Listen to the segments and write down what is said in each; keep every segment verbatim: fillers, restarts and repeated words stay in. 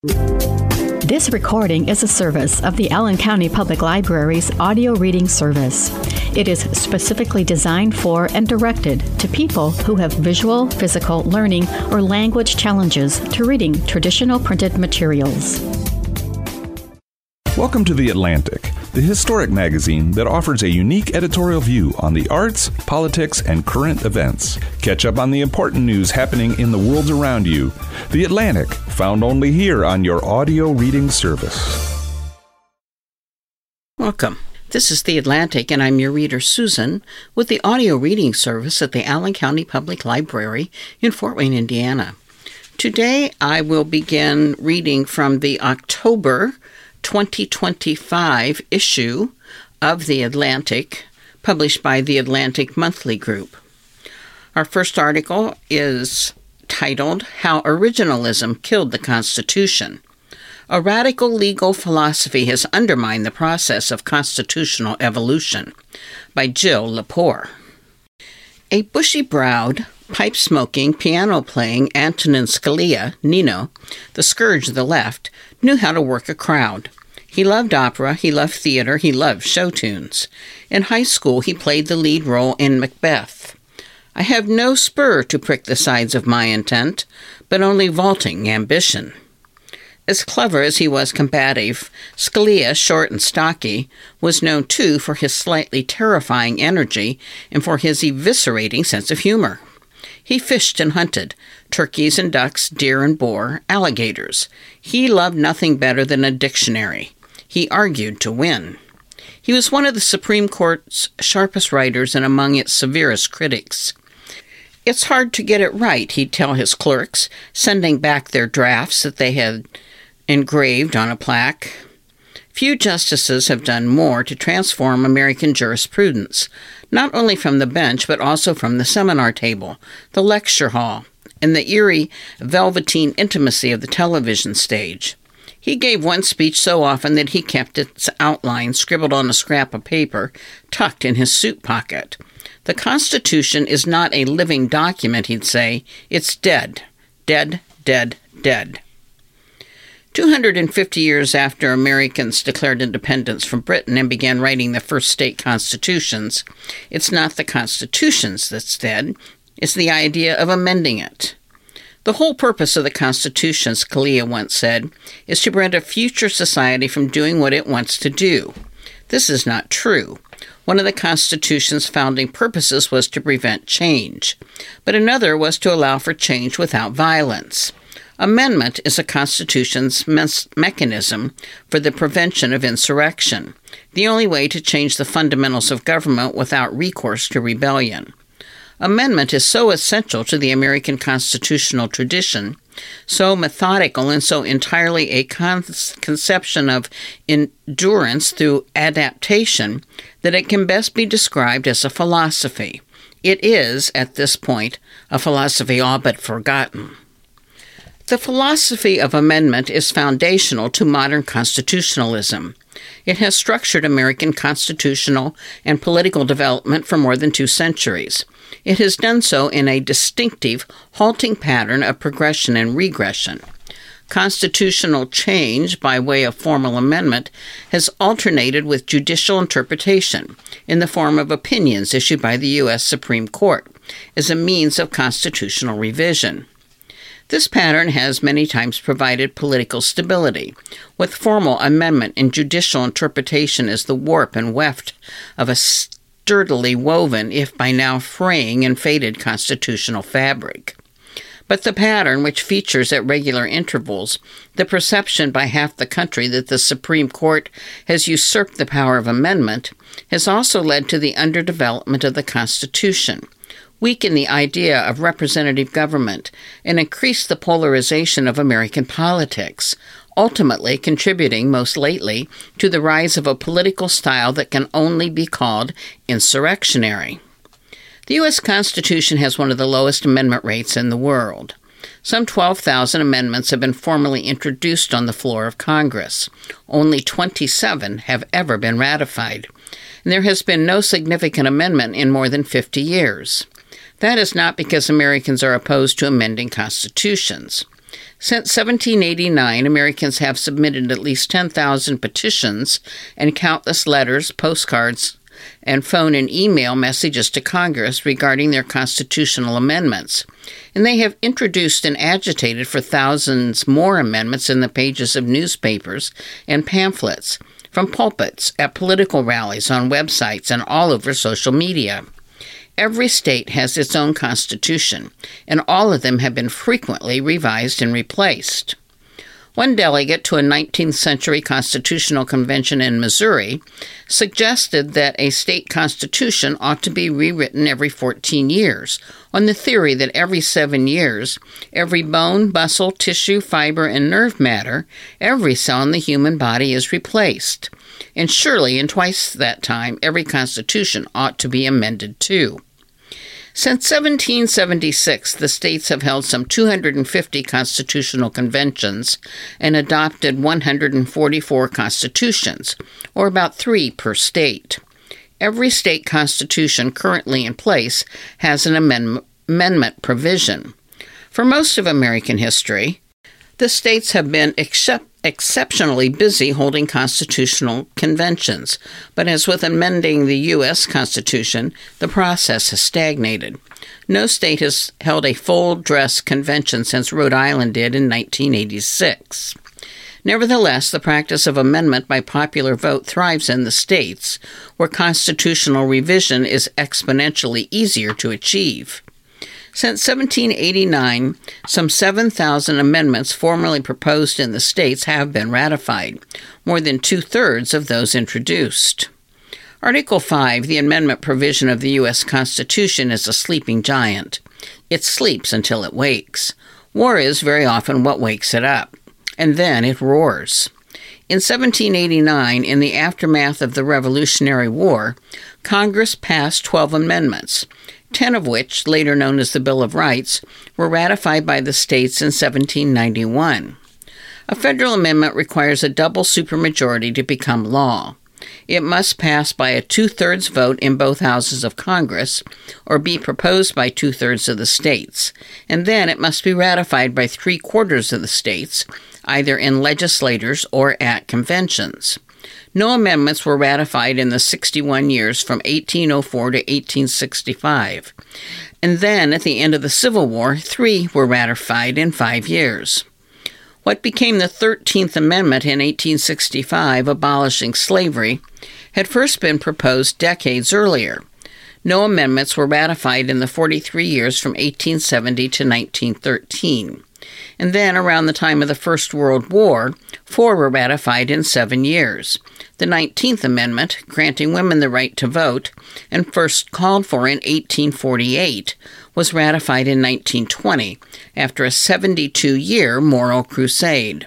This recording is a service of the Allen County Public Library's audio reading service. It is specifically designed for and directed to people who have visual, physical, learning, or language challenges to reading traditional printed materials. Welcome to The Atlantic, the historic magazine that offers a unique editorial view on the arts, politics, and current events. Catch up on the important news happening in the world around you. The Atlantic, found only here on your audio reading service. Welcome. This is The Atlantic, and I'm your reader, Susan, with the audio reading service at the Allen County Public Library in Fort Wayne, Indiana. Today, I will begin reading from the October twenty twenty-five issue of The Atlantic, published by the Atlantic Monthly Group. Our first article is titled, How Originalism Killed the Constitution. A radical legal philosophy has undermined the process of constitutional evolution, by Jill Lepore. A bushy-browed, pipe-smoking, piano-playing Antonin Scalia, Nino, the scourge of the left, knew how to work a crowd. He loved opera, he loved theater, he loved show tunes. In high school, he played the lead role in Macbeth. I have no spur to prick the sides of my intent, but only vaulting ambition. As clever as he was combative, Scalia, short and stocky, was known too for his slightly terrifying energy and for his eviscerating sense of humor. He fished and hunted, turkeys and ducks, deer and boar, alligators. He loved nothing better than a dictionary. He argued to win. He was one of the Supreme Court's sharpest writers and among its severest critics. It's hard to get it right, he'd tell his clerks, sending back their drafts that they had engraved on a plaque. Few justices have done more to transform American jurisprudence, not only from the bench, but also from the seminar table, the lecture hall, and the eerie velveteen intimacy of the television stage. He gave one speech so often that he kept its outline scribbled on a scrap of paper tucked in his suit pocket. The Constitution is not a living document, he'd say. It's dead, dead, dead, dead. two hundred fifty years after Americans declared independence from Britain and began writing the first state constitutions, it's not the constitutions that's dead, it's the idea of amending it. The whole purpose of the Constitution, Scalia once said, is to prevent a future society from doing what it wants to do. This is not true. One of the Constitution's founding purposes was to prevent change, but another was to allow for change without violence. Amendment is a Constitution's me- mechanism for the prevention of insurrection, the only way to change the fundamentals of government without recourse to rebellion. Amendment is so essential to the American constitutional tradition, so methodical and so entirely a con- conception of endurance through adaptation, that it can best be described as a philosophy. It is, at this point, a philosophy all but forgotten. The philosophy of amendment is foundational to modern constitutionalism. It has structured American constitutional and political development for more than two centuries. It has done so in a distinctive, halting pattern of progression and regression. Constitutional change by way of formal amendment has alternated with judicial interpretation in the form of opinions issued by the U S Supreme Court as a means of constitutional revision. This pattern has many times provided political stability, with formal amendment and judicial interpretation as the warp and weft of a sturdily woven, if by now fraying and faded, constitutional fabric. But the pattern, which features at regular intervals the perception by half the country that the Supreme Court has usurped the power of amendment, has also led to the underdevelopment of the Constitution, weaken the idea of representative government, and increase the polarization of American politics, ultimately contributing most lately to the rise of a political style that can only be called insurrectionary. The U S Constitution has one of the lowest amendment rates in the world. Some twelve thousand amendments have been formally introduced on the floor of Congress. Only twenty-seven have ever been ratified, and there has been no significant amendment in more than fifty years. That is not because Americans are opposed to amending constitutions. Since seventeen eighty-nine, Americans have submitted at least ten thousand petitions and countless letters, postcards, and phone and email messages to Congress regarding their constitutional amendments. And they have introduced and agitated for thousands more amendments in the pages of newspapers and pamphlets, from pulpits, at political rallies, on websites, and all over social media. Every state has its own constitution, and all of them have been frequently revised and replaced. One delegate to a nineteenth century constitutional convention in Missouri suggested that a state constitution ought to be rewritten every fourteen years, on the theory that every seven years, every bone, muscle, tissue, fiber, and nerve matter, every cell in the human body is replaced. And surely in twice that time, every constitution ought to be amended too. Since seventeen seventy-six, the states have held some two hundred fifty constitutional conventions and adopted one hundred forty-four constitutions, or about three per state. Every state constitution currently in place has an amendment, amendment provision. For most of American history, the states have been except exceptionally busy holding constitutional conventions, but as with amending the U S Constitution, the process has stagnated. No state has held a full-dress convention since Rhode Island did in nineteen eighty-six. Nevertheless, the practice of amendment by popular vote thrives in the states, where constitutional revision is exponentially easier to achieve. Since seventeen eighty-nine, some seven thousand amendments formally proposed in the states have been ratified, more than two-thirds of those introduced. Article five, the amendment provision of the U S Constitution, is a sleeping giant. It sleeps until it wakes. War is very often what wakes it up, and then it roars. In seventeen eighty-nine, in the aftermath of the Revolutionary War, Congress passed twelve amendments, ten of which, later known as the Bill of Rights, were ratified by the states in seventeen ninety-one. A federal amendment requires a double supermajority to become law. It must pass by a two-thirds vote in both houses of Congress, or be proposed by two-thirds of the states, and then it must be ratified by three-quarters of the states, either in legislatures or at conventions. No amendments were ratified in the sixty-one years from eighteen oh four to eighteen sixty-five. And then, at the end of the Civil War, three were ratified in five years. What became the thirteenth Amendment in eighteen sixty-five, abolishing slavery, had first been proposed decades earlier. No amendments were ratified in the forty-three years from eighteen seventy to nineteen thirteen. And then, around the time of the First World War, four were ratified in seven years. The nineteenth Amendment, granting women the right to vote, and first called for in eighteen forty-eight, was ratified in nineteen twenty, after a seventy-two year moral crusade.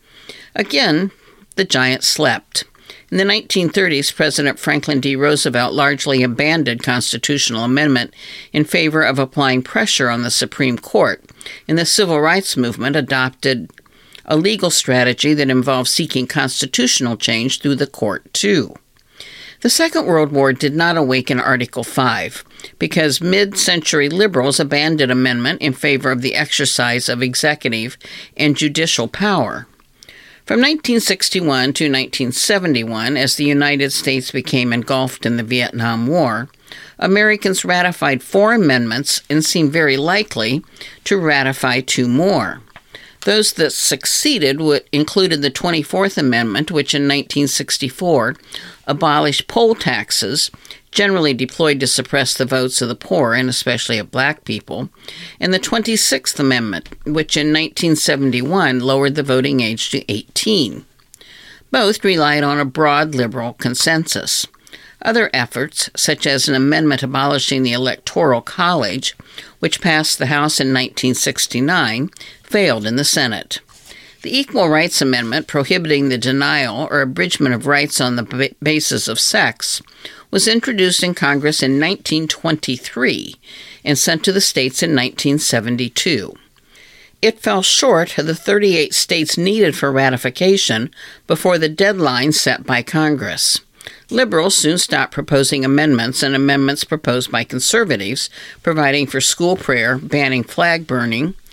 Again, the giant slept. In the nineteen thirties, President Franklin D. Roosevelt largely abandoned constitutional amendment in favor of applying pressure on the Supreme Court, and the Civil Rights Movement adopted a legal strategy that involved seeking constitutional change through the court, too. The Second World War did not awaken Article five, because mid-century liberals abandoned amendment in favor of the exercise of executive and judicial power. From nineteen sixty-one to nineteen seventy-one, as the United States became engulfed in the Vietnam War, Americans ratified four amendments and seem very likely to ratify two more. Those that succeeded would, included the twenty-fourth Amendment, which in nineteen sixty-four abolished poll taxes, generally deployed to suppress the votes of the poor and especially of black people, and the twenty-sixth Amendment, which in nineteen seventy-one lowered the voting age to eighteen. Both relied on a broad liberal consensus. Other efforts, such as an amendment abolishing the Electoral College, which passed the House in nineteen sixty-nine, failed in the Senate. The Equal Rights Amendment, prohibiting the denial or abridgment of rights on the basis of sex, was introduced in Congress in nineteen twenty-three and sent to the states in nineteen seventy-two. It fell short of the thirty-eight states needed for ratification before the deadline set by Congress. Liberals soon stopped proposing amendments, and amendments proposed by conservatives, providing for school prayer, banning flag burning,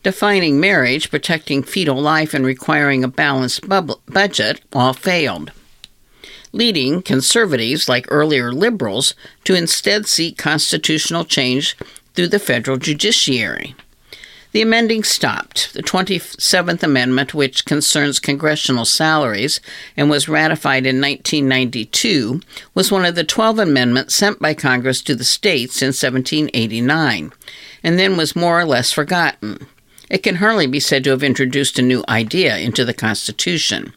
defining marriage, protecting fetal life, and requiring a balanced bub- budget all failed, leading conservatives like earlier liberals to instead seek constitutional change through the federal judiciary. The amending stopped. The twenty-seventh Amendment, which concerns congressional salaries and was ratified in nineteen ninety-two, was one of the twelve amendments sent by Congress to the states in seventeen eighty-nine, and then was more or less forgotten. It can hardly be said to have introduced a new idea into the Constitution.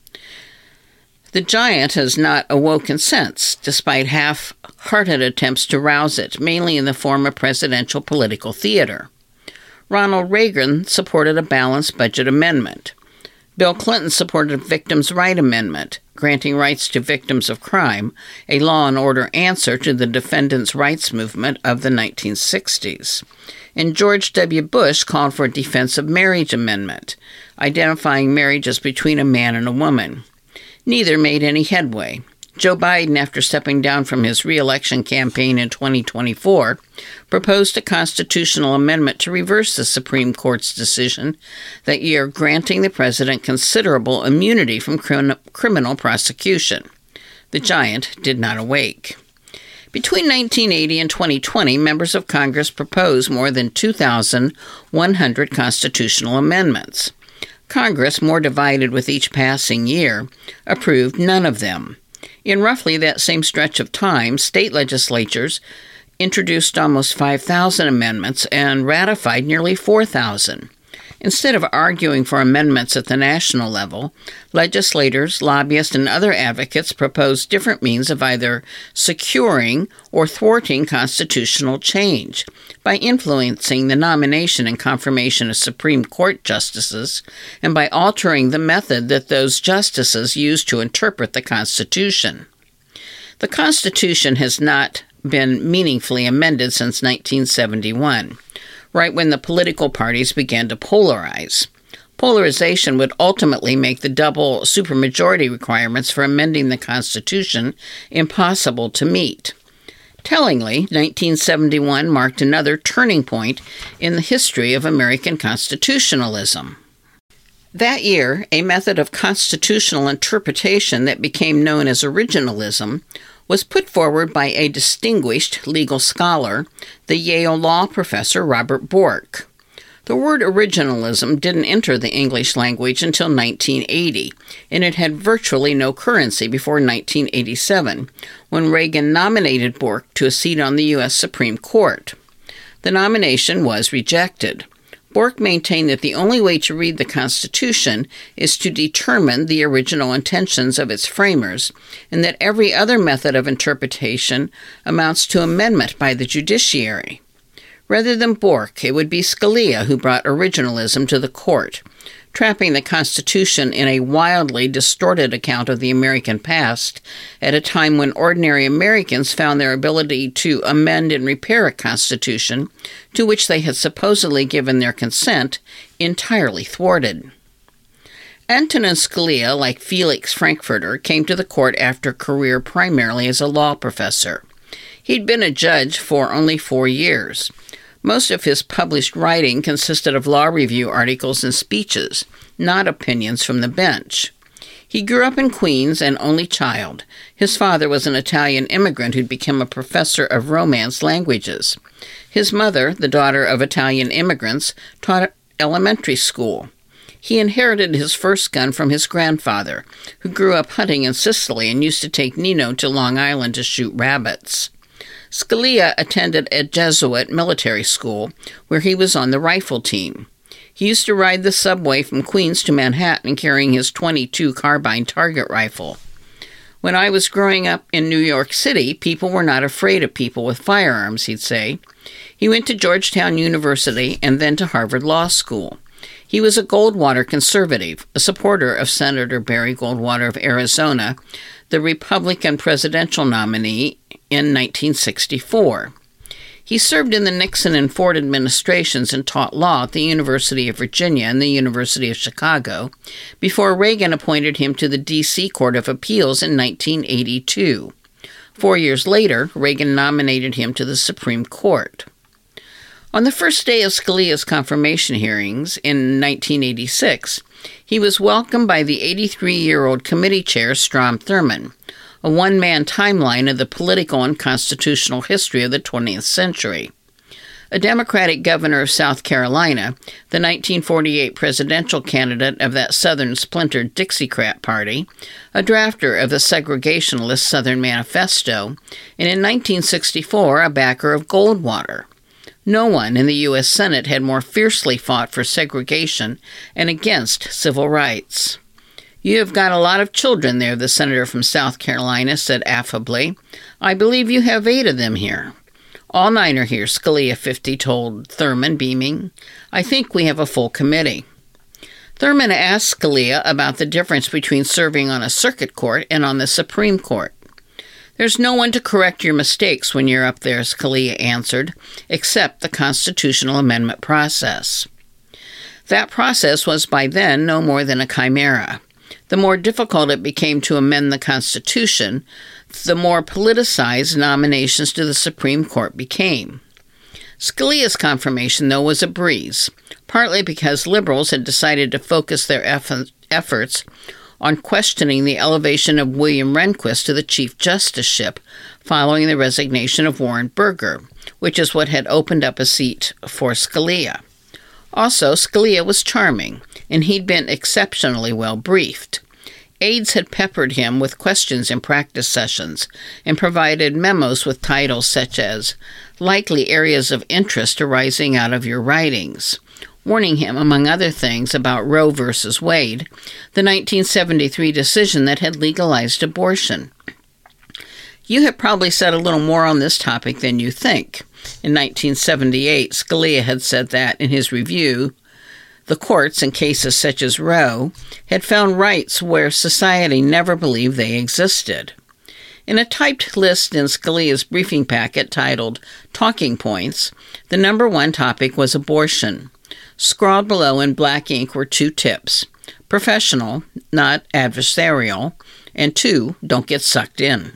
The giant has not awoken since, despite half-hearted attempts to rouse it, mainly in the form of presidential political theater. Ronald Reagan supported a balanced budget amendment. Bill Clinton supported a Victims' Right Amendment, granting rights to victims of crime, a law and order answer to the defendants' rights movement of the nineteen sixties. And George W. Bush called for a Defense of Marriage Amendment, identifying marriage as between a man and a woman. Neither made any headway. Joe Biden, after stepping down from his re-election campaign in twenty twenty-four, proposed a constitutional amendment to reverse the Supreme Court's decision that year granting the president considerable immunity from crim- criminal prosecution. The giant did not awake. Between nineteen eighty and twenty twenty, members of Congress proposed more than two thousand one hundred constitutional amendments. Congress, more divided with each passing year, approved none of them. In roughly that same stretch of time, state legislatures introduced almost five thousand amendments and ratified nearly four thousand. Instead of arguing for amendments at the national level, legislators, lobbyists, and other advocates proposed different means of either securing or thwarting constitutional change by influencing the nomination and confirmation of Supreme Court justices and by altering the method that those justices use to interpret the Constitution. The Constitution has not been meaningfully amended since nineteen seventy-one. Right when the political parties began to polarize. Polarization would ultimately make the double supermajority requirements for amending the Constitution impossible to meet. Tellingly, nineteen seventy-one marked another turning point in the history of American constitutionalism. That year, a method of constitutional interpretation that became known as originalism was put forward by a distinguished legal scholar, the Yale law professor Robert Bork. The word originalism didn't enter the English language until nineteen eighty, and it had virtually no currency before nineteen eighty-seven, when Reagan nominated Bork to a seat on the U S Supreme Court. The nomination was rejected. Bork maintained that the only way to read the Constitution is to determine the original intentions of its framers, and that every other method of interpretation amounts to amendment by the judiciary. Rather than Bork, it would be Scalia who brought originalism to the court, trapping the Constitution in a wildly distorted account of the American past at a time when ordinary Americans found their ability to amend and repair a Constitution, to which they had supposedly given their consent, entirely thwarted. Antonin Scalia, like Felix Frankfurter, came to the court after a career primarily as a law professor. He'd been a judge for only four years. Most of his published writing consisted of law review articles and speeches, not opinions from the bench. He grew up in Queens, an only child. His father was an Italian immigrant who'd become a professor of Romance languages. His mother, the daughter of Italian immigrants, taught elementary school. He inherited his first gun from his grandfather, who grew up hunting in Sicily and used to take Nino to Long Island to shoot rabbits. Scalia attended a Jesuit military school, where he was on the rifle team. He used to ride the subway from Queens to Manhattan carrying his twenty-two carbine target rifle. When I was growing up in New York City, people were not afraid of people with firearms, he'd say. He went to Georgetown University and then to Harvard Law School. He was a Goldwater conservative, a supporter of Senator Barry Goldwater of Arizona, the Republican presidential nominee in nineteen sixty-four. He served in the Nixon and Ford administrations and taught law at the University of Virginia and the University of Chicago before Reagan appointed him to the D C Court of Appeals in nineteen eighty-two. Four years later, Reagan nominated him to the Supreme Court. On the first day of Scalia's confirmation hearings in nineteen eighty-six, he was welcomed by the eighty-three-year-old committee chair Strom Thurmond, a one-man timeline of the political and constitutional history of the twentieth century. A Democratic governor of South Carolina, the nineteen forty-eight presidential candidate of that Southern splintered Dixiecrat Party, a drafter of the segregationist Southern Manifesto, and in nineteen sixty-four a backer of Goldwater. No one in the U S Senate had more fiercely fought for segregation and against civil rights. "You have got a lot of children there," the senator from South Carolina said affably. "I believe you have eight of them here." "All nine are here," Scalia fifty told Thurmond, beaming. "I think we have a full committee." Thurmond asked Scalia about the difference between serving on a circuit court and on the Supreme Court. "There's no one to correct your mistakes when you're up there," Scalia answered, "except the constitutional amendment process." That process was by then no more than a chimera. The more difficult it became to amend the Constitution, the more politicized nominations to the Supreme Court became. Scalia's confirmation, though, was a breeze, partly because liberals had decided to focus their eff- efforts on questioning the elevation of William Rehnquist to the Chief Justiceship following the resignation of Warren Burger, which is what had opened up a seat for Scalia. Also, Scalia was charming, and he'd been exceptionally well briefed. Aides had peppered him with questions in practice sessions and provided memos with titles such as "Likely Areas of Interest Arising Out of Your Writings," warning him, among other things, about Roe versus Wade, the nineteen seventy-three decision that had legalized abortion. "You have probably said a little more on this topic than you think." In nineteen seventy-eight, Scalia had said that, in his review, the courts, in cases such as Roe, had found rights where society never believed they existed. In a typed list in Scalia's briefing packet titled Talking Points, the number one topic was abortion. Scrawled below in black ink were two tips: professional, not adversarial, and two, don't get sucked in.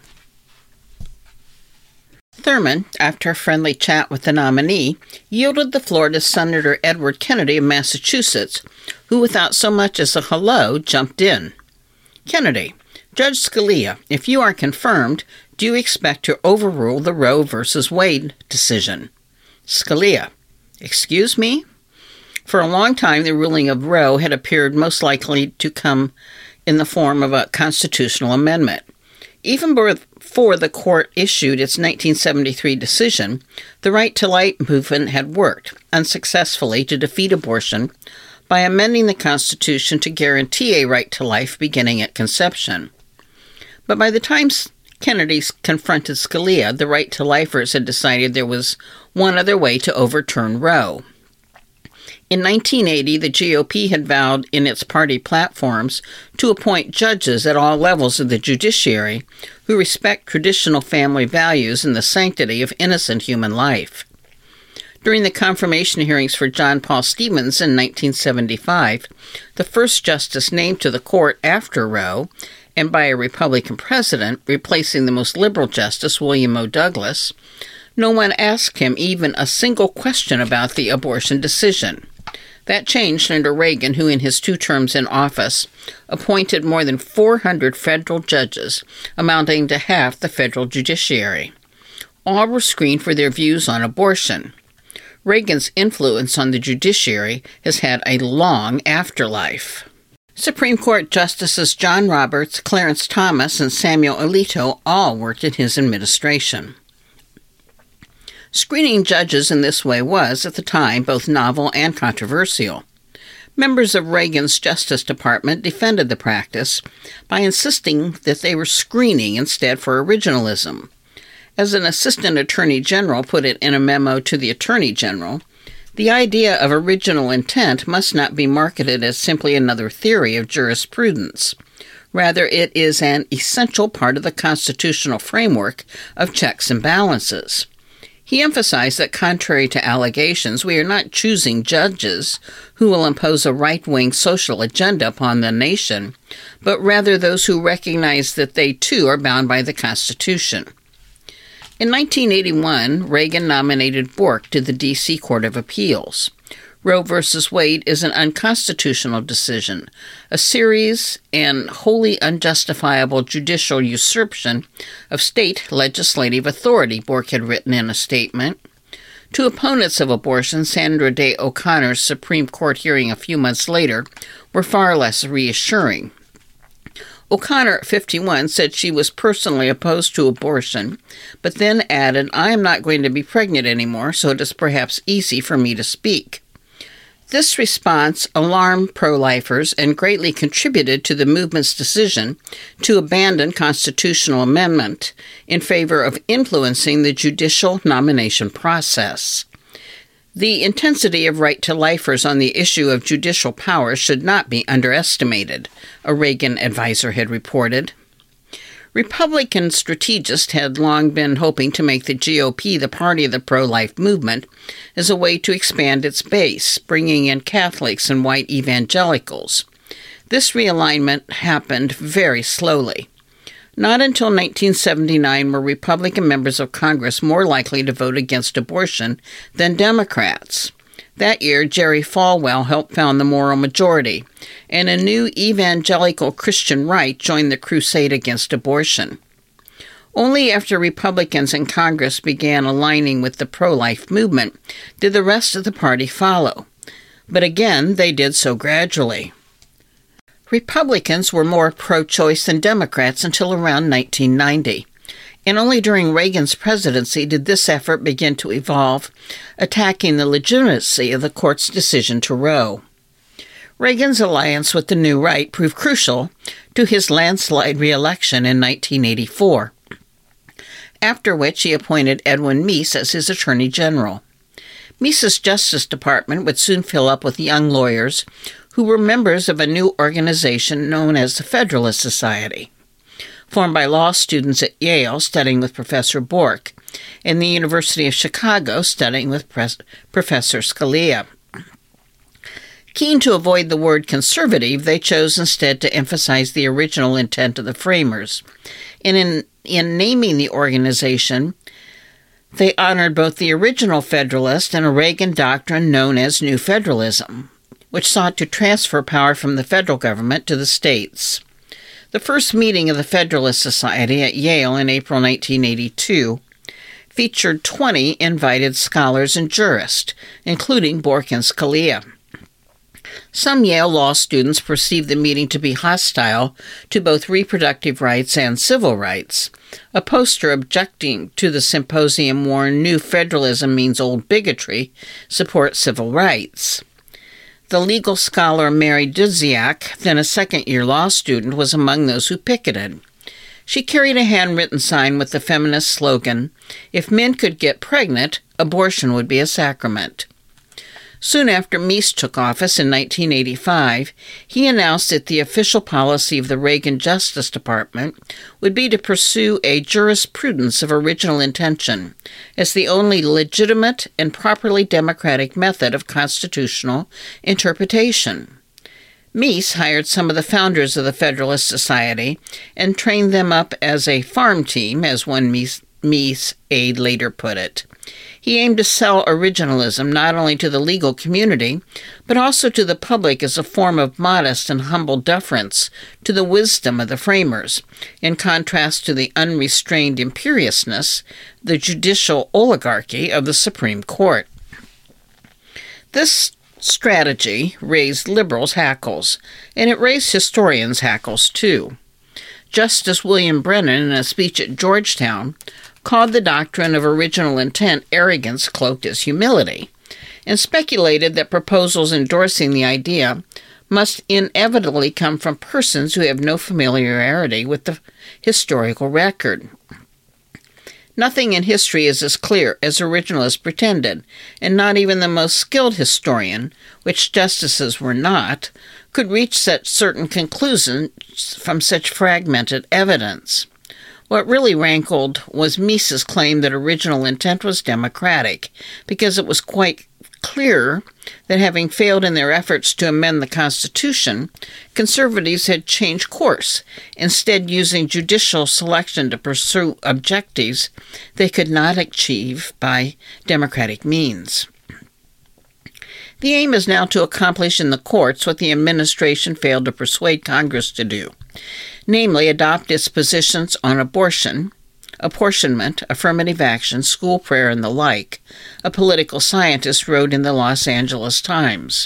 Thurmond, after a friendly chat with the nominee, yielded the floor to Senator Edward Kennedy of Massachusetts, who, without so much as a hello, jumped in. "Kennedy, Judge Scalia, if you are confirmed, do you expect to overrule the Roe versus Wade decision?" Scalia: "Excuse me?" For a long time, the ruling of Roe had appeared most likely to come in the form of a constitutional amendment. Even before the court issued its nineteen seventy-three decision, the Right to Life movement had worked, unsuccessfully, to defeat abortion by amending the Constitution to guarantee a right to life beginning at conception. But by the time Kennedy confronted Scalia, the Right to Lifers had decided there was one other way to overturn Roe. In nineteen eighty, the G O P had vowed in its party platforms to appoint judges at all levels of the judiciary who respect traditional family values and the sanctity of innocent human life. During the confirmation hearings for John Paul Stevens in nineteen seventy-five, the first justice named to the court after Roe, and by a Republican president, replacing the most liberal justice, William O. Douglas, no one asked him even a single question about the abortion decision. That changed under Reagan, who in his two terms in office appointed more than four hundred federal judges, amounting to half the federal judiciary. All were screened for their views on abortion. Reagan's influence on the judiciary has had a long afterlife. Supreme Court Justices John Roberts, Clarence Thomas, and Samuel Alito all worked in his administration. Screening judges in this way was, at the time, both novel and controversial. Members of Reagan's Justice Department defended the practice by insisting that they were screening instead for originalism. As an assistant attorney general put it in a memo to the attorney general, the idea of original intent must not be marketed as simply another theory of jurisprudence. Rather, it is an essential part of the constitutional framework of checks and balances. He emphasized that, contrary to allegations, we are not choosing judges who will impose a right-wing social agenda upon the nation, but rather those who recognize that they, too, are bound by the Constitution. In nineteen eighty-one, Reagan nominated Bork to the D C Court of Appeals. Roe v. Wade is an unconstitutional decision, a serious and wholly unjustifiable judicial usurpation of state legislative authority, Bork had written in a statement. To opponents of abortion, Sandra Day O'Connor's Supreme Court hearing a few months later were far less reassuring. O'Connor, at fifty-one, said she was personally opposed to abortion, but then added, "I am not going to be pregnant anymore, so it is perhaps easy for me to speak." This response alarmed pro-lifers and greatly contributed to the movement's decision to abandon constitutional amendment in favor of influencing the judicial nomination process. The intensity of right-to-lifers on the issue of judicial power should not be underestimated, a Reagan advisor had reported. Republican strategists had long been hoping to make the G O P the party of the pro-life movement as a way to expand its base, bringing in Catholics and white evangelicals. This realignment happened very slowly. Not until nineteen seventy-nine were Republican members of Congress more likely to vote against abortion than Democrats. That year, Jerry Falwell helped found the Moral Majority, and a new evangelical Christian right joined the crusade against abortion. Only after Republicans in Congress began aligning with the pro-life movement did the rest of the party follow. But again, they did so gradually. Republicans were more pro-choice than Democrats until around nineteen ninety. And only during Reagan's presidency did this effort begin to evolve, attacking the legitimacy of the court's decision to Roe. Reagan's alliance with the New Right proved crucial to his landslide re-election in nineteen eighty-four, after which he appointed Edwin Meese as his Attorney General. Meese's Justice Department would soon fill up with young lawyers who were members of a new organization known as the Federalist Society, formed by law students at Yale studying with Professor Bork, and the University of Chicago studying with Pres- Professor Scalia. Keen to avoid the word conservative, they chose instead to emphasize the original intent of the framers. And in, in naming the organization, they honored both the original Federalist and a Reagan doctrine known as New Federalism, which sought to transfer power from the federal government to the states. The first meeting of the Federalist Society at Yale in April nineteen eighty-two featured twenty invited scholars and jurists, including Bork and Scalia. Some Yale law students perceived the meeting to be hostile to both reproductive rights and civil rights. A poster objecting to the symposium warned "New Federalism means old bigotry, support civil rights." The legal scholar Mary Dudziak, then a second-year law student, was among those who picketed. She carried a handwritten sign with the feminist slogan, "If men could get pregnant, abortion would be a sacrament." Soon after Meese took office in nineteen eighty-five, he announced that the official policy of the Reagan Justice Department would be to pursue a jurisprudence of original intention as the only legitimate and properly democratic method of constitutional interpretation. Meese hired some of the founders of the Federalist Society and trained them up as a farm team, as one Meese, Meese aide later put it. He aimed to sell originalism not only to the legal community, but also to the public as a form of modest and humble deference to the wisdom of the framers, in contrast to the unrestrained imperiousness, the judicial oligarchy of the Supreme Court. This strategy raised liberals' hackles, and it raised historians' hackles too. Justice William Brennan, in a speech at Georgetown, called the doctrine of original intent arrogance cloaked as humility, and speculated that proposals endorsing the idea must inevitably come from persons who have no familiarity with the historical record. Nothing in history is as clear as originalists pretended, and not even the most skilled historian, which justices were not, could reach such certain conclusions from such fragmented evidence. What really rankled was Meese's claim that original intent was democratic, because it was quite clear that having failed in their efforts to amend the Constitution, conservatives had changed course, instead using judicial selection to pursue objectives they could not achieve by democratic means. The aim is now to accomplish in the courts what the administration failed to persuade Congress to do, namely adopt its positions on abortion, apportionment, affirmative action, school prayer, and the like, a political scientist wrote in the Los Angeles Times.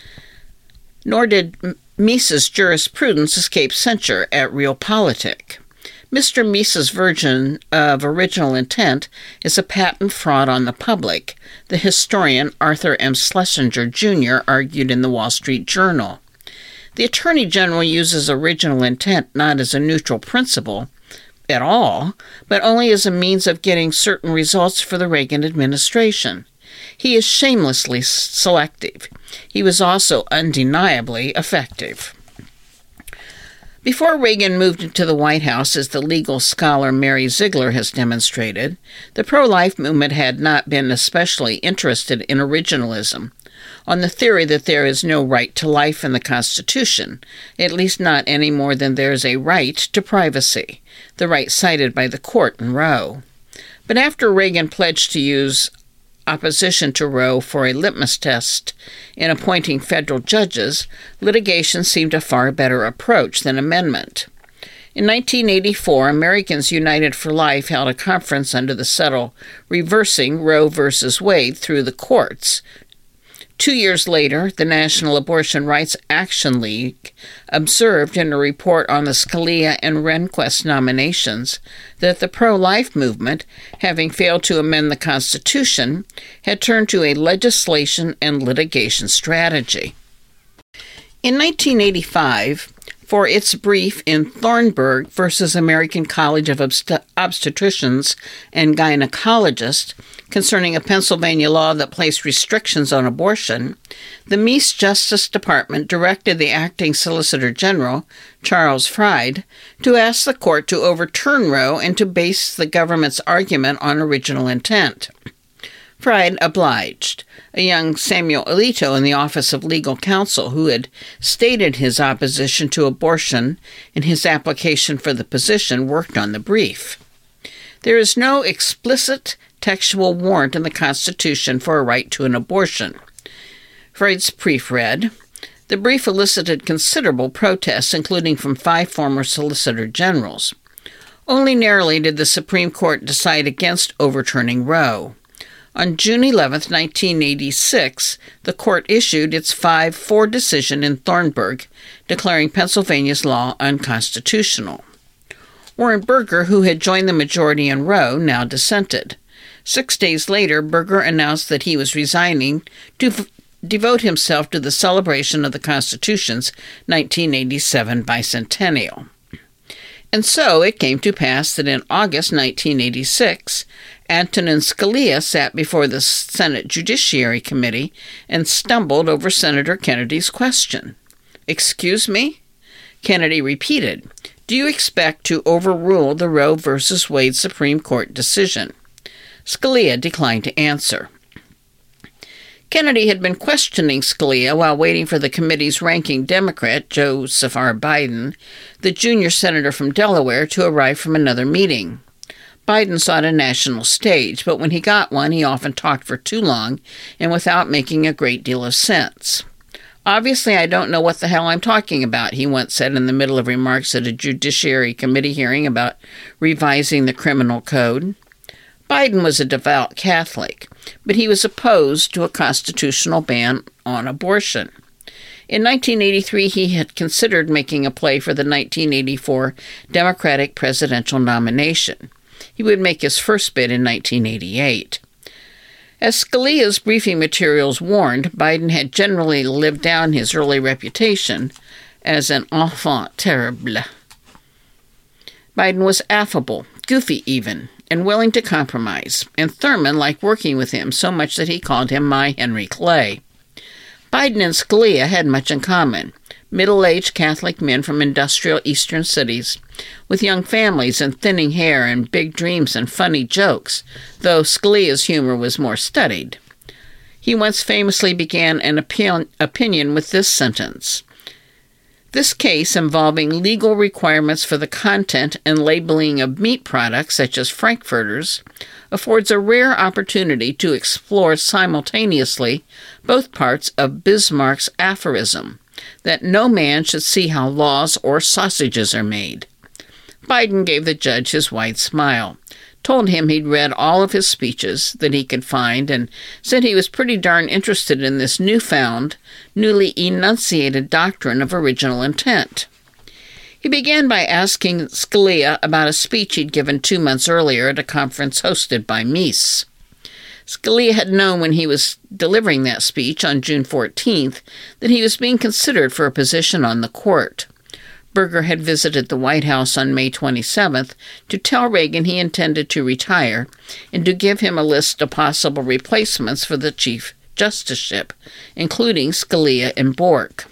Nor did Mises' jurisprudence escape censure at Realpolitik. Mister Mises' version of original intent is a patent fraud on the public, the historian Arthur M. Schlesinger, Junior argued in the Wall Street Journal. The Attorney General uses original intent not as a neutral principle at all, but only as a means of getting certain results for the Reagan administration. He is shamelessly selective. He was also undeniably effective. Before Reagan moved into the White House, as the legal scholar Mary Ziegler has demonstrated, the pro-life movement had not been especially interested in originalism, on the theory that there is no right to life in the Constitution, at least not any more than there is a right to privacy, the right cited by the court in Roe. But after Reagan pledged to use opposition to Roe for a litmus test in appointing federal judges, litigation seemed a far better approach than amendment. In nineteen eighty-four, Americans United for Life held a conference under the settle reversing Roe versus Wade through the courts. Two years later, the National Abortion Rights Action League observed in a report on the Scalia and Rehnquist nominations that the pro-life movement, having failed to amend the Constitution, had turned to a legislation and litigation strategy. In nineteen eighty-five, for its brief in Thornburg versus American College of Obst- Obstetricians and Gynecologists concerning a Pennsylvania law that placed restrictions on abortion, the Meese Justice Department directed the acting Solicitor General, Charles Fried, to ask the court to overturn Roe and to base the government's argument on original intent. Fried obliged. A young Samuel Alito in the Office of Legal Counsel, who had stated his opposition to abortion in his application for the position, worked on the brief. There is no explicit textual warrant in the Constitution for a right to an abortion. Fried's brief read, the brief elicited considerable protests, including from five former Solicitor Generals. Only narrowly did the Supreme Court decide against overturning Roe. On June eleventh, nineteen eighty-six, the court issued its five four decision in Thornburg, declaring Pennsylvania's law unconstitutional. Warren Burger, who had joined the majority in Roe, now dissented. Six days later, Burger announced that he was resigning to v- devote himself to the celebration of the Constitution's nineteen eighty-seven bicentennial. And so it came to pass that in August nineteen eighty-six, Antonin Scalia sat before the Senate Judiciary Committee and stumbled over Senator Kennedy's question. "Excuse me?" Kennedy repeated, "Do you expect to overrule the Roe versus Wade Supreme Court decision?" Scalia declined to answer. Kennedy had been questioning Scalia while waiting for the committee's ranking Democrat, Joseph R. Biden, the junior senator from Delaware, to arrive from another meeting. Biden sought a national stage, but when he got one, he often talked for too long and without making a great deal of sense. "Obviously, I don't know what the hell I'm talking about," he once said in the middle of remarks at a Judiciary Committee hearing about revising the criminal code. Biden was a devout Catholic, but he was opposed to a constitutional ban on abortion. In nineteen eighty-three, he had considered making a play for the nineteen eighty-four Democratic presidential nomination. He would make his first bid in nineteen eighty-eight. As Scalia's briefing materials warned, Biden had generally lived down his early reputation as an enfant terrible. Biden was affable, goofy even, and willing to compromise, and Thurman liked working with him so much that he called him my Henry Clay. Biden and Scalia had much in common. Middle-aged Catholic men from industrial eastern cities, with young families and thinning hair and big dreams and funny jokes, though Scalia's humor was more studied. He once famously began an opin- opinion with this sentence: "This case, involving legal requirements for the content and labeling of meat products such as frankfurters, affords a rare opportunity to explore simultaneously both parts of Bismarck's aphorism that no man should see how laws or sausages are made." Biden gave the judge his wide smile, told him he'd read all of his speeches that he could find, and said he was pretty darn interested in this newfound, newly enunciated doctrine of original intent. He began by asking Scalia about a speech he'd given two months earlier at a conference hosted by Mies. Scalia had known when he was delivering that speech on June fourteenth that he was being considered for a position on the court. Berger had visited the White House on May twenty-seventh to tell Reagan he intended to retire and to give him a list of possible replacements for the Chief Justiceship, including Scalia and Bork.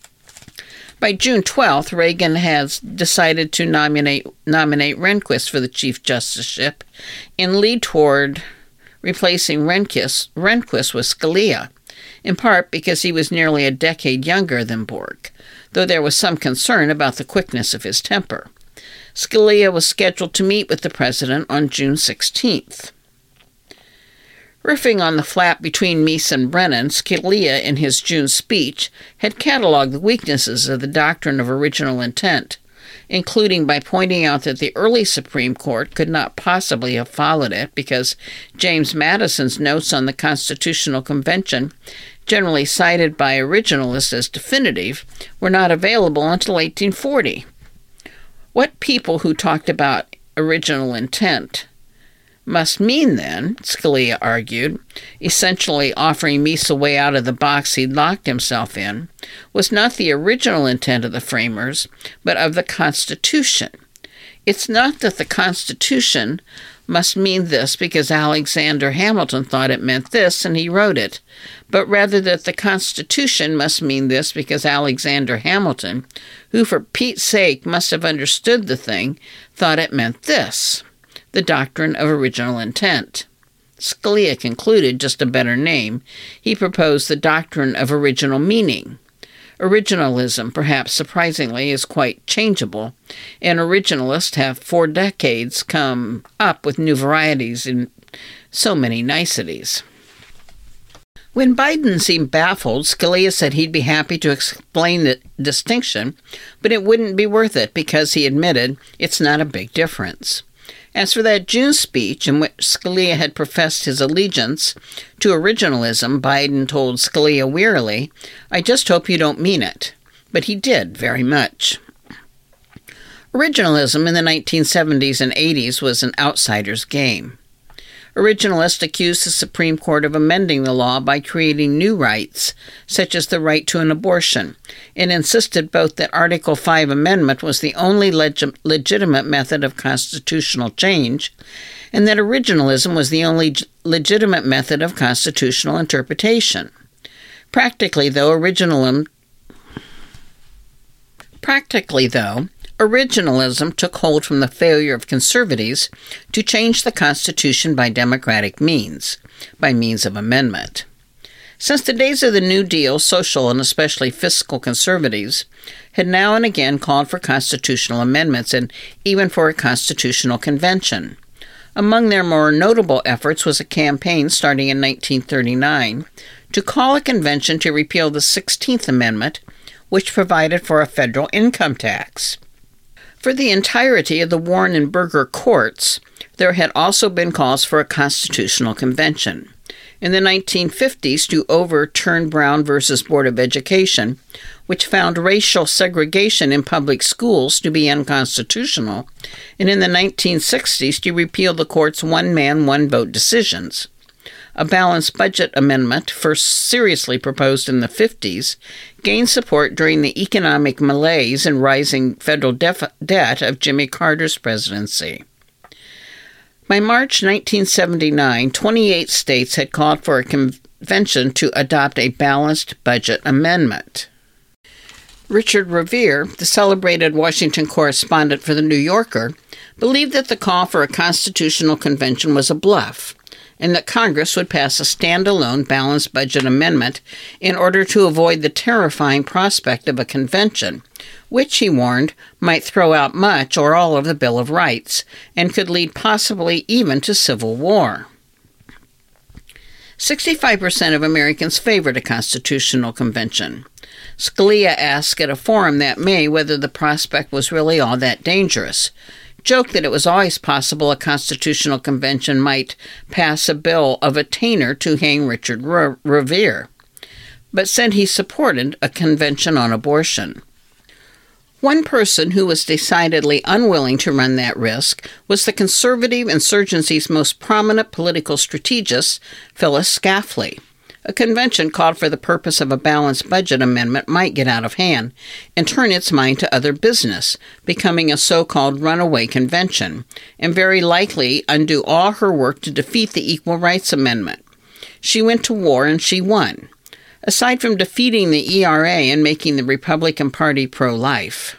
By June twelfth, Reagan has decided to nominate nominate Rehnquist for the Chief Justiceship and lead toward replacing Rehnquist, Rehnquist with Scalia, in part because he was nearly a decade younger than Bork, though there was some concern about the quickness of his temper. Scalia was scheduled to meet with the president on June sixteenth. Riffing on the flap between Mies and Brennan, Scalia, in his June speech, had cataloged the weaknesses of the doctrine of original intent, including by pointing out that the early Supreme Court could not possibly have followed it because James Madison's notes on the Constitutional Convention, generally cited by originalists as definitive, were not available until eighteen forty. What people who talked about original intent must mean, then, Scalia argued, essentially offering Mies a way out of the box he'd locked himself in, was not the original intent of the framers, but of the Constitution. It's not that the Constitution must mean this because Alexander Hamilton thought it meant this and he wrote it, but rather that the Constitution must mean this because Alexander Hamilton, who for Pete's sake must have understood the thing, thought it meant this, the doctrine of original intent. Scalia concluded just a better name. He proposed the doctrine of original meaning. Originalism, perhaps surprisingly, is quite changeable, and originalists have for decades come up with new varieties in so many niceties. When Biden seemed baffled, Scalia said he'd be happy to explain the distinction, but it wouldn't be worth it because, he admitted, it's not a big difference. As for that June speech in which Scalia had professed his allegiance to originalism, Biden told Scalia wearily, "I just hope you don't mean it." But he did, very much. Originalism in the nineteen seventies and eighties was an outsider's game. Originalists accused the Supreme Court of amending the law by creating new rights, such as the right to an abortion, and insisted both that Article five amendment was the only leg- legitimate method of constitutional change, and that originalism was the only g- legitimate method of constitutional interpretation. Practically, though, originalism, practically, though, Originalism took hold from the failure of conservatives to change the Constitution by democratic means, by means of amendment. Since the days of the New Deal, social and especially fiscal conservatives had now and again called for constitutional amendments and even for a constitutional convention. Among their more notable efforts was a campaign starting in nineteen thirty-nine to call a convention to repeal the sixteenth Amendment, which provided for a federal income tax. For the entirety of the Warren and Burger courts, there had also been calls for a constitutional convention. In the nineteen fifties, to overturn Brown versus Board of Education, which found racial segregation in public schools to be unconstitutional, and in the nineteen sixties to repeal the court's one-man, one-vote decisions. A balanced budget amendment, first seriously proposed in the fifties, gained support during the economic malaise and rising federal def- debt of Jimmy Carter's presidency. By March nineteen seventy-nine, twenty-eight states had called for a convention to adopt a balanced budget amendment. Richard Revere, the celebrated Washington correspondent for The New Yorker, believed that the call for a constitutional convention was a bluff, and that Congress would pass a standalone balanced budget amendment in order to avoid the terrifying prospect of a convention, which, he warned, might throw out much or all of the Bill of Rights and could lead possibly even to civil war. sixty-five percent of Americans favored a constitutional convention. Scalia asked at a forum that May whether the prospect was really all that dangerous, joked that it was always possible a constitutional convention might pass a bill of attainder to hang Richard Revere, but said he supported a convention on abortion. One person who was decidedly unwilling to run that risk was the conservative insurgency's most prominent political strategist, Phyllis Schlafly. A convention called for the purpose of a balanced budget amendment might get out of hand and turn its mind to other business, becoming a so-called runaway convention, and very likely undo all her work to defeat the Equal Rights Amendment. She went to war and she won. Aside from defeating the E R A and making the Republican Party pro-life,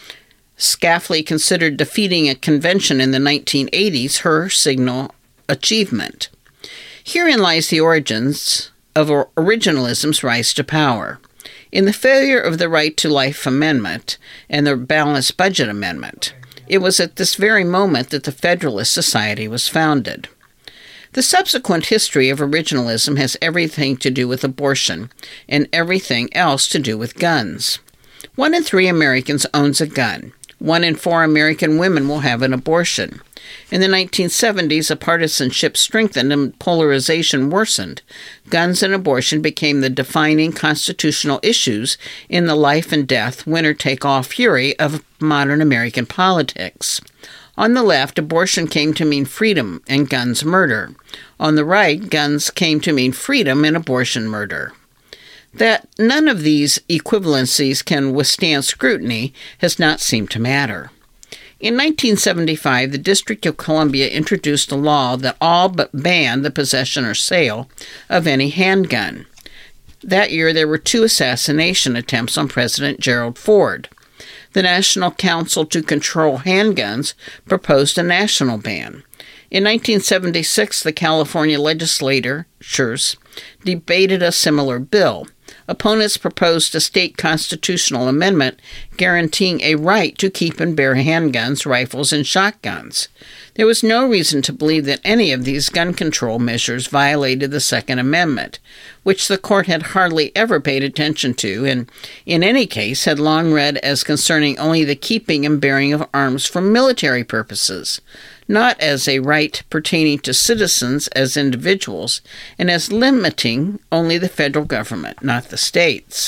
Schlafly considered defeating a convention in the nineteen eighties her signal achievement. Herein lies the origins of originalism's rise to power. In the failure of the Right to Life Amendment and the Balanced Budget Amendment, it was at this very moment that the Federalist Society was founded. The subsequent history of originalism has everything to do with abortion and everything else to do with guns. One in three Americans owns a gun. One in four American women will have an abortion. In the nineteen seventies, a partisanship strengthened and polarization worsened. Guns and abortion became the defining constitutional issues in the life and death, winner-take-all fury of modern American politics. On the left, abortion came to mean freedom and guns murder. On the right, guns came to mean freedom and abortion murder. That none of these equivalencies can withstand scrutiny has not seemed to matter. In nineteen seventy-five, the District of Columbia introduced a law that all but banned the possession or sale of any handgun. That year, there were two assassination attempts on President Gerald Ford. The National Council to Control Handguns proposed a national ban. In nineteen seventy-six, the California legislatures debated a similar bill. Opponents proposed a state constitutional amendment guaranteeing a right to keep and bear handguns, rifles, and shotguns. There was no reason to believe that any of these gun control measures violated the Second Amendment, which the court had hardly ever paid attention to and, in any case, had long read as concerning only the keeping and bearing of arms for military purposes, not as a right pertaining to citizens as individuals, and as limiting only the federal government, not the states.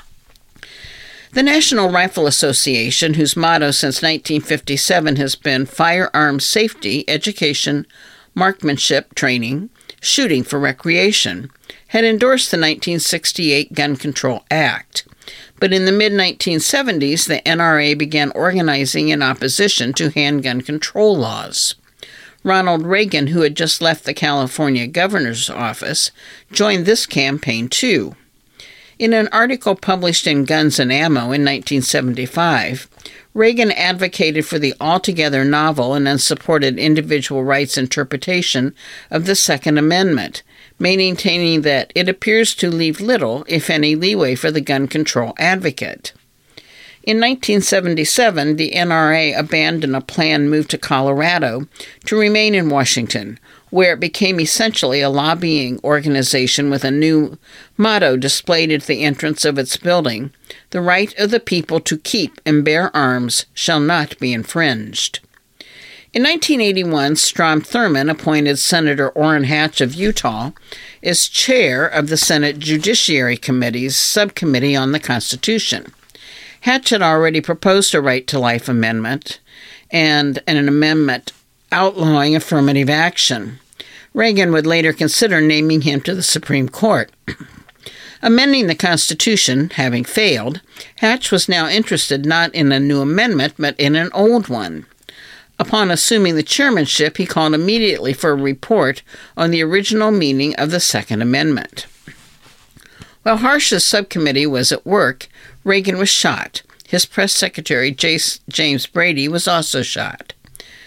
The National Rifle Association, whose motto since nineteen fifty-seven has been firearms safety, education, marksmanship training, shooting for recreation, had endorsed the nineteen sixty-eight Gun Control Act. But in the mid nineteen seventies, the N R A began organizing in opposition to handgun control laws. Ronald Reagan, who had just left the California governor's office, joined this campaign too. In an article published in Guns and Ammo in nineteen seventy-five, Reagan advocated for the altogether novel and unsupported individual rights interpretation of the Second Amendment, maintaining that it appears to leave little, if any, leeway for the gun control advocate. In nineteen seventy-seven, the N R A abandoned a planned move to Colorado to remain in Washington, where it became essentially a lobbying organization with a new motto displayed at the entrance of its building: "The right of the people to keep and bear arms shall not be infringed." In nineteen eighty-one, Strom Thurmond appointed Senator Orrin Hatch of Utah as chair of the Senate Judiciary Committee's Subcommittee on the Constitution. Hatch had already proposed a right to life amendment and an amendment outlawing affirmative action. Reagan would later consider naming him to the Supreme Court. Amending the Constitution, having failed, Hatch was now interested not in a new amendment, but in an old one. Upon assuming the chairmanship, he called immediately for a report on the original meaning of the Second Amendment. While Harsh's subcommittee was at work, Reagan was shot. His press secretary, James Brady, was also shot.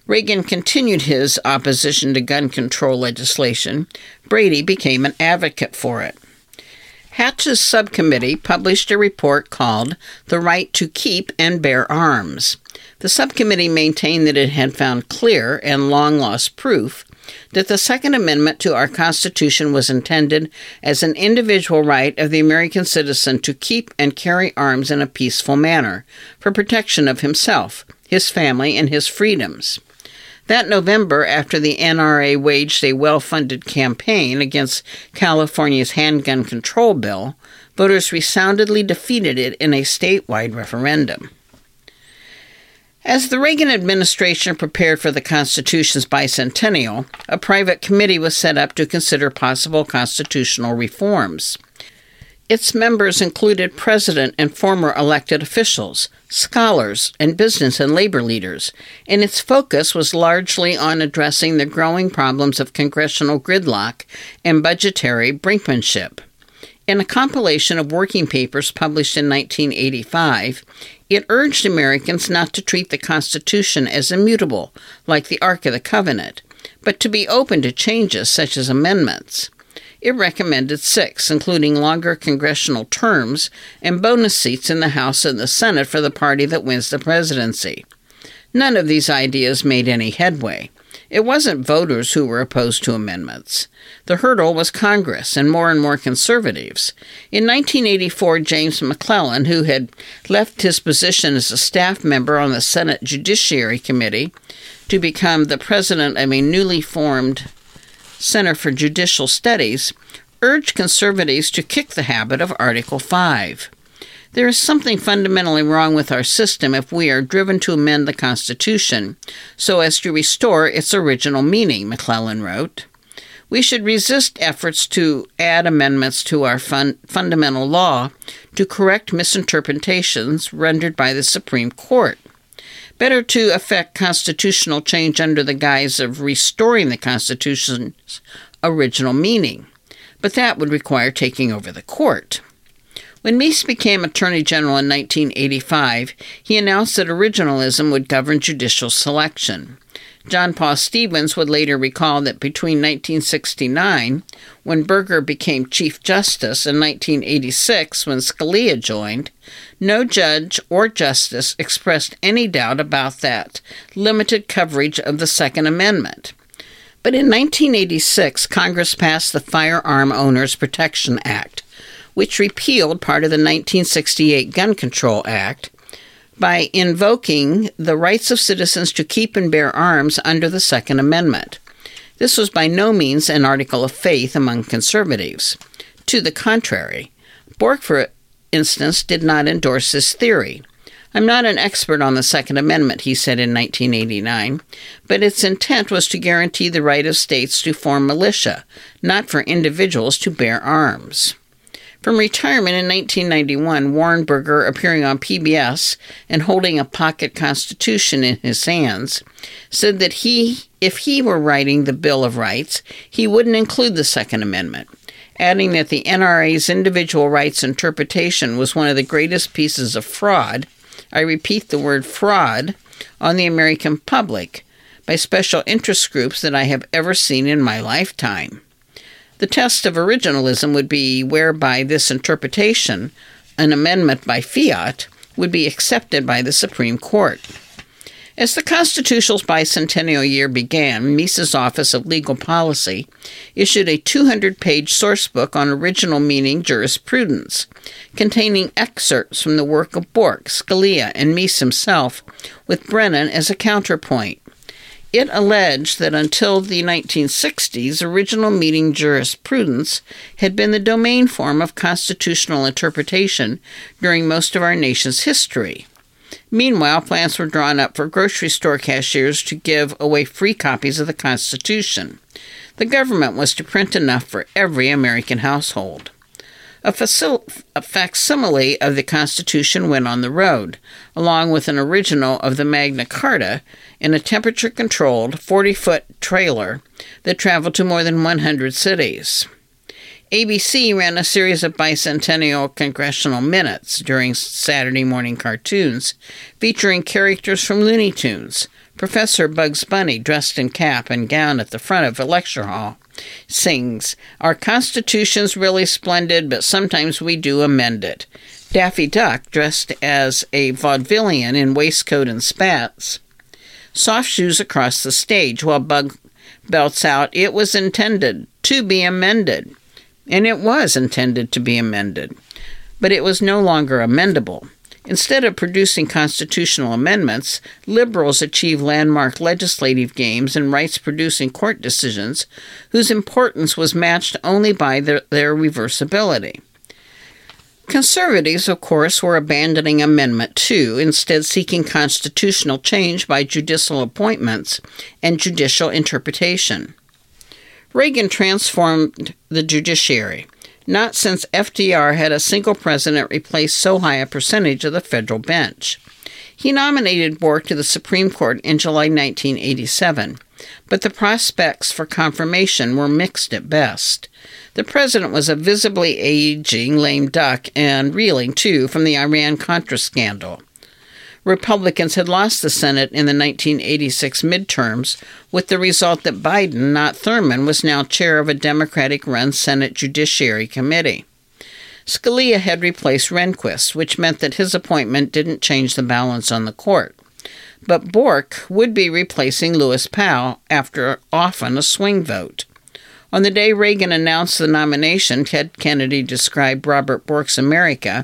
Reagan continued his opposition to gun control legislation. Brady became an advocate for it. Hatch's subcommittee published a report called The Right to Keep and Bear Arms. The subcommittee maintained that it had found clear and long-lost proof that the Second Amendment to our Constitution was intended as an individual right of the American citizen to keep and carry arms in a peaceful manner for protection of himself, his family, and his freedoms. That November, after the N R A waged a well-funded campaign against California's handgun control bill, voters resoundingly defeated it in a statewide referendum. As the Reagan administration prepared for the Constitution's bicentennial, a private committee was set up to consider possible constitutional reforms. Its members included president and former elected officials, scholars, and business and labor leaders, and its focus was largely on addressing the growing problems of congressional gridlock and budgetary brinkmanship. In a compilation of working papers published in nineteen eighty-five, it urged Americans not to treat the Constitution as immutable, like the Ark of the Covenant, but to be open to changes such as amendments. It recommended six, including longer congressional terms and bonus seats in the House and the Senate for the party that wins the presidency. None of these ideas made any headway. It wasn't voters who were opposed to amendments. The hurdle was Congress and more and more conservatives. In nineteen eighty-four, James McClellan, who had left his position as a staff member on the Senate Judiciary Committee to become the president of a newly formed Center for Judicial Studies, urged conservatives to kick the habit of Article five. There is something fundamentally wrong with our system if we are driven to amend the Constitution so as to restore its original meaning, McClellan wrote. We should resist efforts to add amendments to our fun- fundamental law to correct misinterpretations rendered by the Supreme Court. Better to effect constitutional change under the guise of restoring the Constitution's original meaning. But that would require taking over the court. When Meese became Attorney General in nineteen eighty-five, he announced that originalism would govern judicial selection. John Paul Stevens would later recall that between nineteen sixty-nine, when Burger became Chief Justice, and nineteen eighty-six, when Scalia joined, no judge or justice expressed any doubt about that limited coverage of the Second Amendment. But in nineteen eighty-six, Congress passed the Firearm Owners Protection Act, which repealed part of the nineteen sixty-eight Gun Control Act by invoking the rights of citizens to keep and bear arms under the Second Amendment. This was by no means an article of faith among conservatives. To the contrary, Bork, for instance, did not endorse this theory. I'm not an expert on the Second Amendment, he said in nineteen eighty-nine, but its intent was to guarantee the right of states to form militia, not for individuals to bear arms. From retirement in nineteen ninety-one, Warren Burger, appearing on P B S and holding a pocket constitution in his hands, said that he, if he were writing the Bill of Rights, he wouldn't include the Second Amendment, adding that the N R A's individual rights interpretation was one of the greatest pieces of fraud, I repeat the word fraud, on the American public by special interest groups that I have ever seen in my lifetime. The test of originalism would be whereby this interpretation, an amendment by fiat, would be accepted by the Supreme Court. As the Constitutional's bicentennial year began, Meese's Office of Legal Policy issued a two hundred page sourcebook on original meaning jurisprudence, containing excerpts from the work of Bork, Scalia, and Meese himself, with Brennan as a counterpoint. It alleged that until the nineteen sixties, original meaning jurisprudence had been the domain form of constitutional interpretation during most of our nation's history. Meanwhile, plans were drawn up for grocery store cashiers to give away free copies of the Constitution. The government was to print enough for every American household. A, facil- a facsimile of the Constitution went on the road, along with an original of the Magna Carta in a temperature-controlled forty foot trailer that traveled to more than one hundred cities. A B C ran a series of bicentennial congressional minutes during Saturday morning cartoons, featuring characters from Looney Tunes. Professor Bugs Bunny, dressed in cap and gown at the front of a lecture hall, sings, "Our Constitution's really splendid, but sometimes we do amend it." Daffy Duck, dressed as a vaudevillian in waistcoat and spats, soft shoes across the stage while Bug belts out, "It was intended to be amended." And it was intended to be amended. But it was no longer amendable. Instead of producing constitutional amendments, liberals achieved landmark legislative gains and rights-producing court decisions whose importance was matched only by their, their reversibility. Conservatives, of course, were abandoning Amendment two, instead seeking constitutional change by judicial appointments and judicial interpretation. Reagan transformed the judiciary. Not since F D R had a single president replace so high a percentage of the federal bench. He nominated Bork to the Supreme Court in July nineteen eighty-seven, but the prospects for confirmation were mixed at best. The president was a visibly aging lame duck and reeling, too, from the Iran-Contra scandal. Republicans had lost the Senate in the nineteen eighty-six midterms, with the result that Biden, not Thurman, was now chair of a Democratic-run Senate Judiciary Committee. Scalia had replaced Rehnquist, which meant that his appointment didn't change the balance on the court. But Bork would be replacing Lewis Powell after often a swing vote. On the day Reagan announced the nomination, Ted Kennedy described Robert Bork's America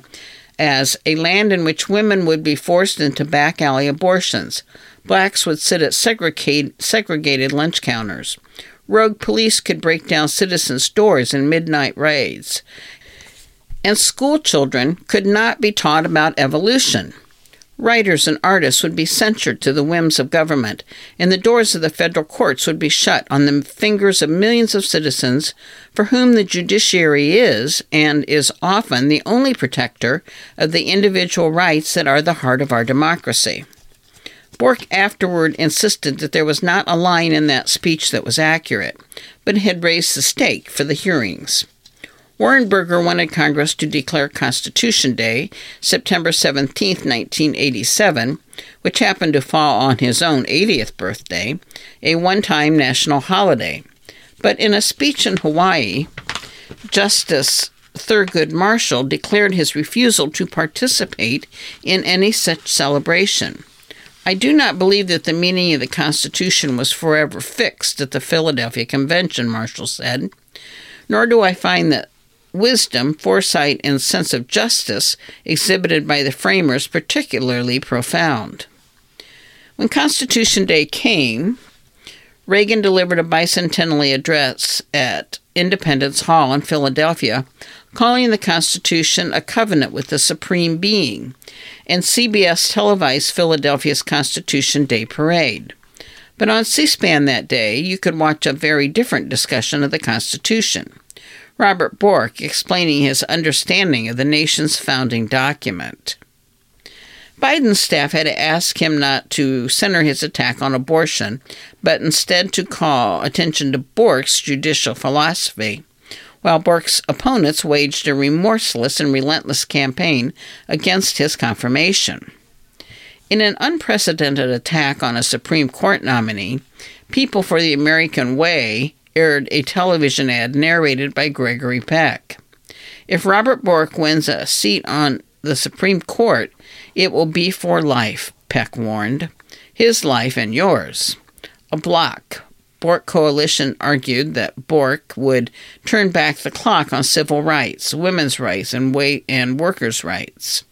as a land in which women would be forced into back-alley abortions. Blacks would sit at segregated, segregated lunch counters. Rogue police could break down citizens' doors in midnight raids. And school children could not be taught about evolution. Writers and artists would be censured to the whims of government, and the doors of the federal courts would be shut on the fingers of millions of citizens for whom the judiciary is, and is often, the only protector of the individual rights that are the heart of our democracy. Bork afterward insisted that there was not a line in that speech that was accurate, but had raised the stake for the hearings. Warren Burger wanted Congress to declare Constitution Day, September seventeenth, nineteen eighty-seven, which happened to fall on his own eightieth birthday, a one-time national holiday. But in a speech in Hawaii, Justice Thurgood Marshall declared his refusal to participate in any such celebration. "I do not believe that the meaning of the Constitution was forever fixed at the Philadelphia Convention," Marshall said, "nor do I find that wisdom, foresight, and sense of justice exhibited by the framers particularly profound." When Constitution Day came, Reagan delivered a bicentennial address at Independence Hall in Philadelphia, calling the Constitution a covenant with the Supreme Being, and C B S televised Philadelphia's Constitution Day parade. But on C-SPAN that day, you could watch a very different discussion of the Constitution. Robert Bork explaining his understanding of the nation's founding document. Biden's staff had to ask him not to center his attack on abortion, but instead to call attention to Bork's judicial philosophy, while Bork's opponents waged a remorseless and relentless campaign against his confirmation. In an unprecedented attack on a Supreme Court nominee, People for the American Way aired a television ad narrated by Gregory Peck. "If Robert Bork wins a seat on the Supreme Court, it will be for life," Peck warned. "His life and yours." A bloc Bork coalition argued that Bork would turn back the clock on civil rights, women's rights, and, wa- and workers' rights.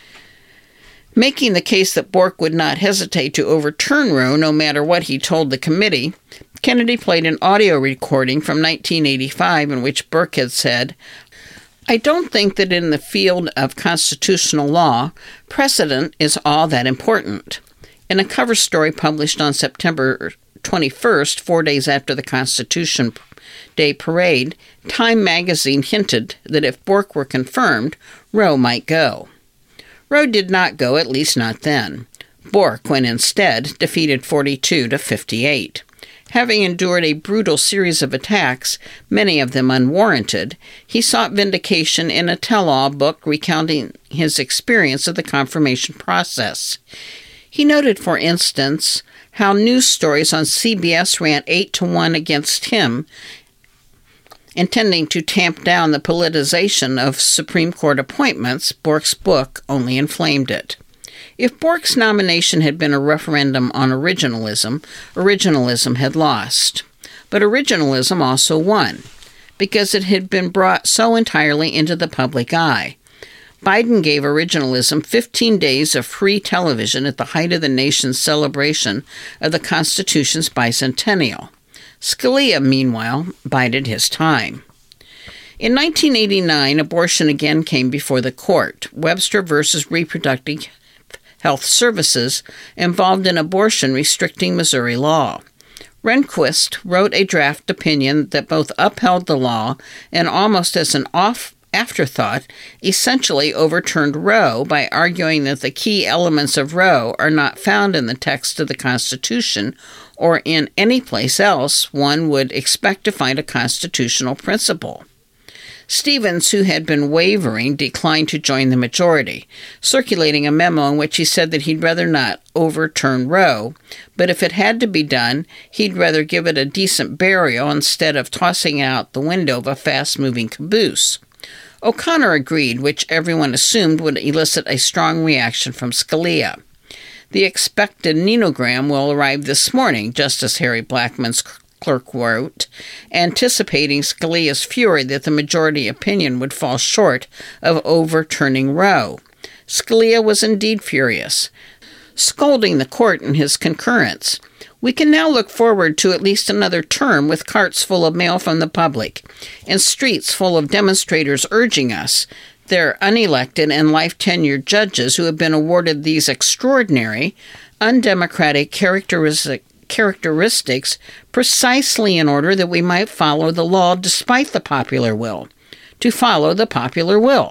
Making the case that Bork would not hesitate to overturn Roe no matter what he told the committee, Kennedy played an audio recording from nineteen eighty-five in which Bork had said, "I don't think that in the field of constitutional law, precedent is all that important." In a cover story published on September twenty-first, four days after the Constitution Day parade, Time magazine hinted that if Bork were confirmed, Roe might go. Roe did not go, at least not then. Bork, when instead, defeated forty-two to fifty-eight. Having endured a brutal series of attacks, many of them unwarranted, he sought vindication in a tell-all book recounting his experience of the confirmation process. He noted, for instance, how news stories on C B S ran eight to one against him, intending to tamp down the politicization of Supreme Court appointments. Bork's book only inflamed it. If Bork's nomination had been a referendum on originalism, originalism had lost. But originalism also won, because it had been brought so entirely into the public eye. Biden gave originalism fifteen days of free television at the height of the nation's celebration of the Constitution's bicentennial. Scalia, meanwhile, bided his time. In nineteen eighty-nine, abortion again came before the court. Webster versus Reproductive Health Services involved an abortion restricting Missouri law. Rehnquist wrote a draft opinion that both upheld the law and, almost as an off afterthought, essentially overturned Roe by arguing that the key elements of Roe are not found in the text of the Constitution or in any place else one would expect to find a constitutional principle. Stevens, who had been wavering, declined to join the majority, circulating a memo in which he said that he'd rather not overturn Roe, but if it had to be done, he'd rather give it a decent burial instead of tossing out the window of a fast-moving caboose. O'Connor agreed, which everyone assumed would elicit a strong reaction from Scalia. The expected ninogram will arrive this morning, Justice Harry Blackmun's clerk wrote, anticipating Scalia's fury that the majority opinion would fall short of overturning Roe. Scalia was indeed furious, scolding the court in his concurrence. We can now look forward to at least another term with carts full of mail from the public and streets full of demonstrators urging us, their unelected and life-tenured judges who have been awarded these extraordinary, undemocratic characteristic characteristics precisely in order that we might follow the law despite the popular will, to follow the popular will.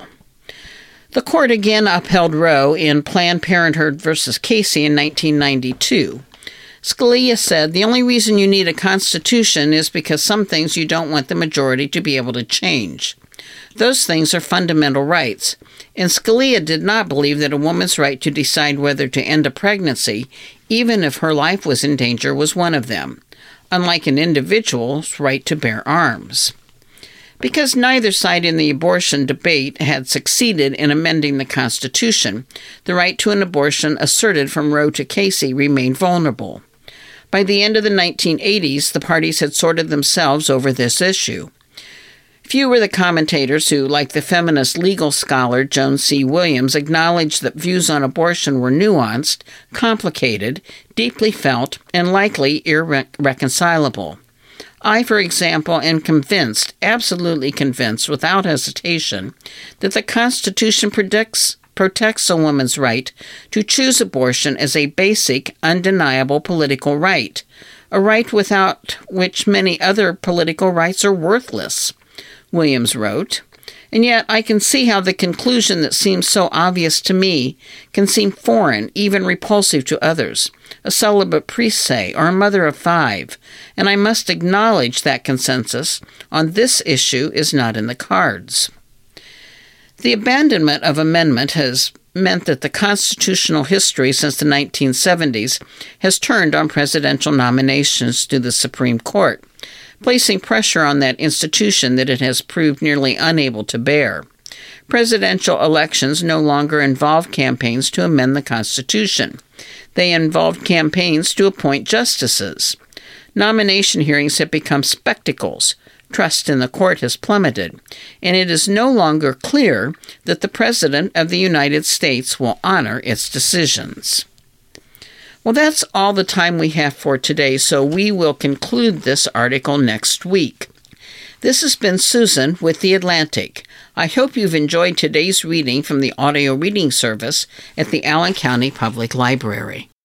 The court again upheld Roe in Planned Parenthood versus Casey in nineteen ninety-two. Scalia said the only reason you need a constitution is because some things you don't want the majority to be able to change. Those things are fundamental rights, and Scalia did not believe that a woman's right to decide whether to end a pregnancy, even if her life was in danger, was one of them, unlike an individual's right to bear arms. Because neither side in the abortion debate had succeeded in amending the Constitution, the right to an abortion asserted from Roe to Casey remained vulnerable. By the end of the nineteen eighties, the parties had sorted themselves over this issue. Few were the commentators who, like the feminist legal scholar Joan C. Williams, acknowledged that views on abortion were nuanced, complicated, deeply felt, and likely irreconcilable. I, for example, am convinced, absolutely convinced, without hesitation, that the Constitution predicts, protects a woman's right to choose abortion as a basic, undeniable political right, a right without which many other political rights are worthless. Williams wrote, and yet I can see how the conclusion that seems so obvious to me can seem foreign, even repulsive to others, a celibate priest, say, or a mother of five, and I must acknowledge that consensus on this issue is not in the cards. The abandonment of amendment has meant that the constitutional history since the nineteen seventies has turned on presidential nominations to the Supreme Court, placing pressure on that institution that it has proved nearly unable to bear. Presidential elections no longer involve campaigns to amend the Constitution. They involve campaigns to appoint justices. Nomination hearings have become spectacles. Trust in the court has plummeted, and it is no longer clear that the President of the United States will honor its decisions. Well, that's all the time we have for today, so we will conclude this article next week. This has been Susan with The Atlantic. I hope you've enjoyed today's reading from the audio reading service at the Allen County Public Library.